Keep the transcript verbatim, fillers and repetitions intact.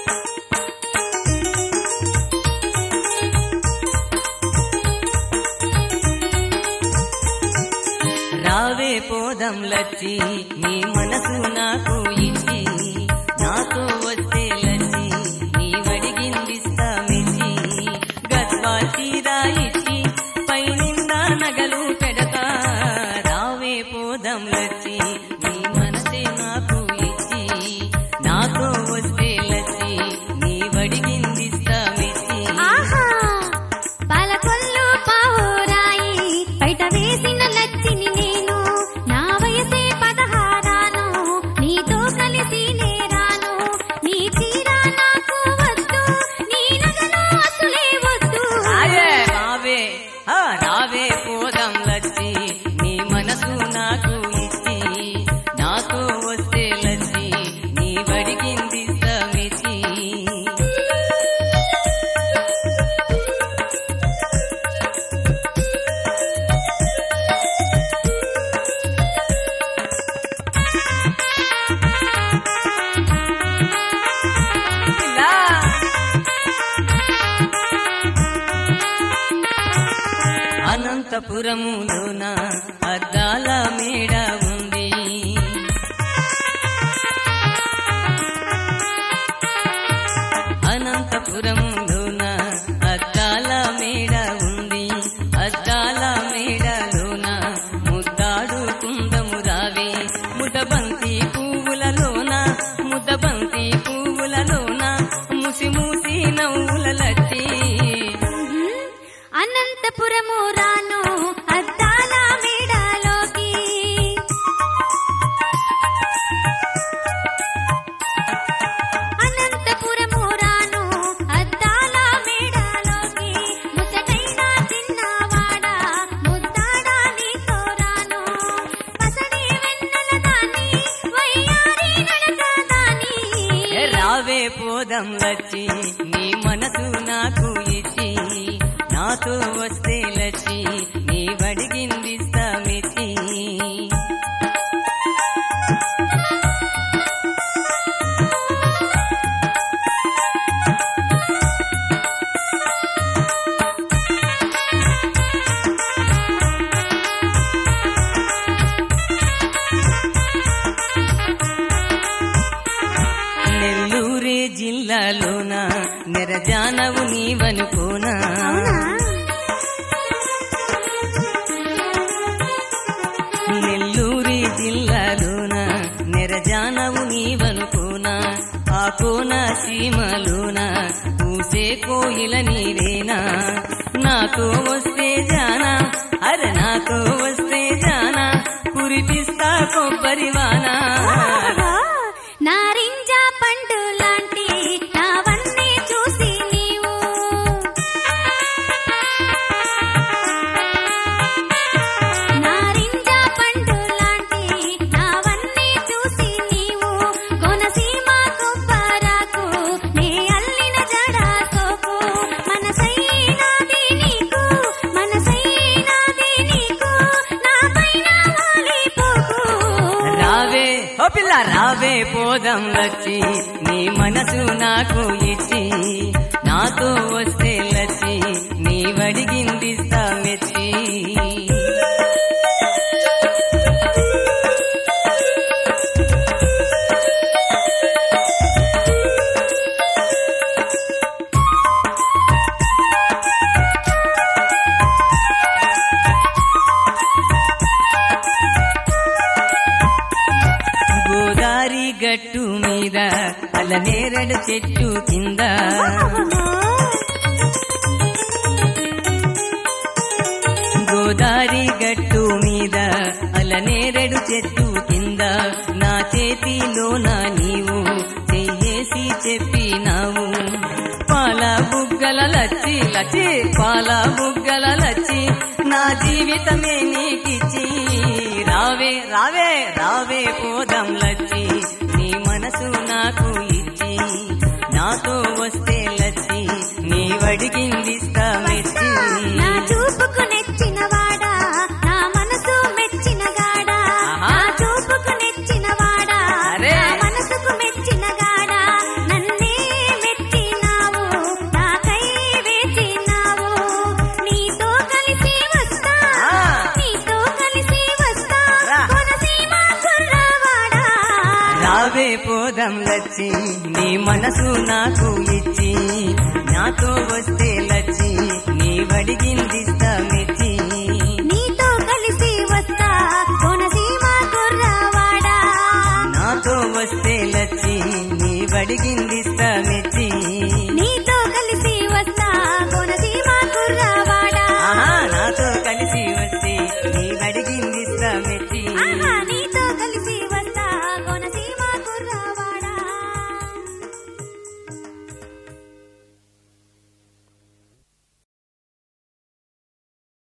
రావే పోదం లచ్చి నీ మనసు నాకు ఇచ్చి నాతో వస్తే లచ్చి నీ వడిగిందిస్తా మెచ్చి గద్వా చీరా ఇచ్చి పైనిందా నగలు పెడతా రావే పోదం లచ్చి నీ మనసే నాకు ఇచ్చి నాతో వస్తే లచ్చి నీ వడిగిందిస్తా మెచ్చి పాలకొల్లు పావురాయి బయట వేసిన లచ్చిని నేను నా వయసే పదహారాను నీతో కలిసి నేరాను నీ చీర నాకు వద్దు నీ నగలు అసలే వద్దు రావే రావే పోదాం లచ్చి నీ మనసు నాకు ఇచ్చి నాతో వస్తే లచ్చి నీ వడిగింది సమితి అనంతపురములోన అద్దాల మేడ ఉంది అనంతపురములోన అద్దాల మేడ ఉంది అద్దాల మేడలోన ముద్దాడు కుందము రావే ముదబంతి పువ్వులలోన ముదబంతి పువ్వులలోన ముసి ముసి నవ్వుల లచ్చి అనంతపురము రాను అద్దాల మేడలోకి అనంతపురము రాను అద్దాల మేడలోకి ముచ్చటైన చిన్నవాడ ముద్దాడా నీతో రాను పసడి వెన్నెల దాని వయ్యారి నడక దాని రావే పోదం లచ్చి నీ మనసు నాకు ఇచ్చి నాతో వస్తే లచ్చి నీ వడిగిందిస్తా మెచ్చి నెల్లూరే జిల్లాలోన నెరజానవు నీవనుకోనా నెల్లూరి జిల్లాలోన నెరజానవు నీవనుకోనా ఆ కోన సీమలోన పూసే కోయిల నీవేనా నాతో వస్తే జానా అరే నాతో వస్తే జానా కురిపిస్తా కొబ్బరివానా నారింజ పండు లాంటి నావన్నీ చూసి నీవు నారింజ పండు లాంటి నావన్నీ చూసి నీవు కోనసీమ కొబ్బరాకు నే అల్లిన జడా సోకు మనసైనాది నీకు మనసైనాది నీకు నా పైన వాలిపోకు రావే ఓ పిల్ల రావే పోదం లచ్చి నీ మనసు నాకు ఇచ్చి నాతో వస్తే లచ్చి నీ వడిగిందిస్తా మెచ్చి గోదారి గట్టు మీద అలనేరడు చెట్టు కింద గోదారి గట్టు మీద అలనేరడు చెట్టు కింద నా చేతిలోన నీవు చెయ్యేసి చెప్పినావు పాల బుగ్గల లచ్చి లచ్చి పాల బుగ్గల లచ్చి నా జీవితమే నీకిచ్చి రావే రావే రావే పోదం లచ్చి నీ మనసు నాకు ఇచ్చి నాతో వస్తే లచ్చి నీ వడిగిందిస్తా మెచ్చి నా చూపుకు నెచ్చిన వాడా నా మనసు మెచ్చిన గాడా నా చూపుకు నెచ్చిన వాడా నా మనసుకు మెచ్చిన గాడా నన్నే రావే పోదం లచ్చి నీ మనసు నాకు ఇచ్చి నాతో వస్తే లచ్చి నీ వడిగిందిస్తా మెచ్చి నీతో కలిసి వస్తా కోనసీమ కుర్రవాడా నాతో వస్తే లచ్చి నీ వడిగింది